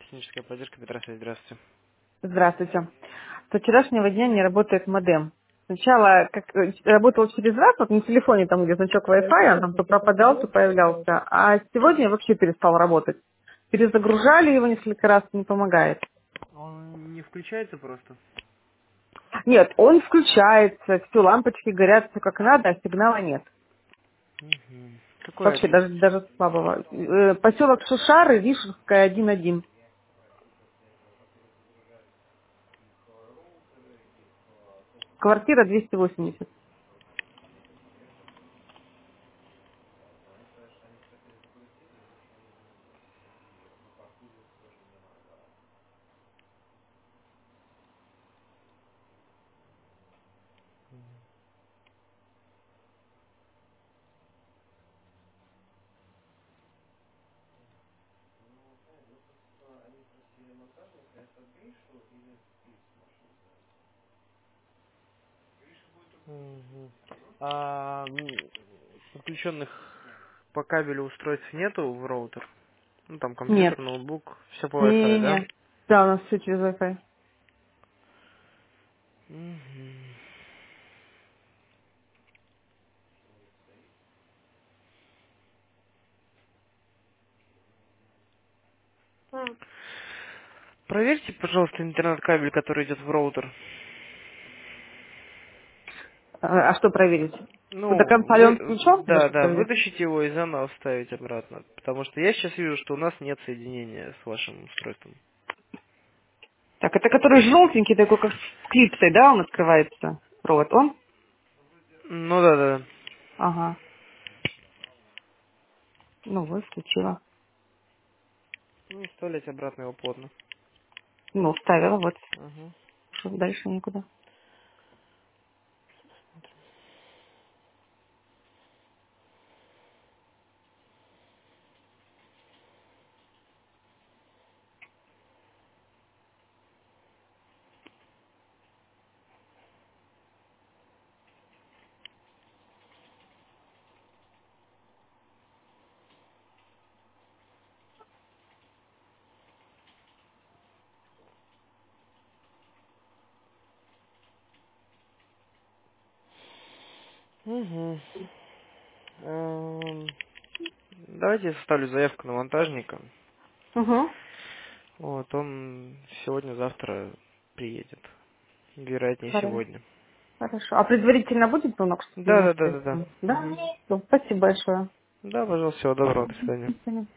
Техническая поддержка Петросович, здравствуйте. Здравствуйте. Со вчерашнего дня не работает модем. Сначала как работал через раз, вот на телефоне там, где значок Wi-Fi, он там то пропадал, то появлялся. А сегодня вообще перестал работать. Перезагружали его несколько раз, не помогает. Он не включается просто? Нет, он включается, все лампочки горят, все как надо, а сигнала нет. Мгм. Какой Вообще, адрес? даже слабого. Поселок Шушары, Вишенская, 1-1. Квартира 280. Мгм. Подключенных по кабелю устройств нету в роутер? Ну, там Нет. компьютер, ноутбук, все по Wi-Fi, да? Не-не-не. Да, у нас все через Wi-Fi. Мгм. Проверьте, пожалуйста, интернет-кабель, который идет в роутер. А что проверить? До Ну, конца ли он включен? Или да, что да, проверить? вытащите его и заново вставить обратно. Потому что я сейчас вижу, что у нас нет соединения с вашим устройством. Так, это который желтенький, такой, как с клипсой, да, он открывается? Провод он? Ну да, да. Да. Ага. Ну вот, включила. Ну, вставлять обратно его плотно. Ну, ставила, вот. Ага. Что дальше никуда. Угу. Давайте я составлю заявку на монтажника. Угу. Вот, он сегодня-завтра приедет. Вероятнее Хорошо. сегодня. Хорошо. А предварительно будет звонок, чтобы Да, не да, да, да, успеть? да. Да? Угу. Ну, спасибо большое. Да, пожалуйста, всего доброго, до свидания. До свидания.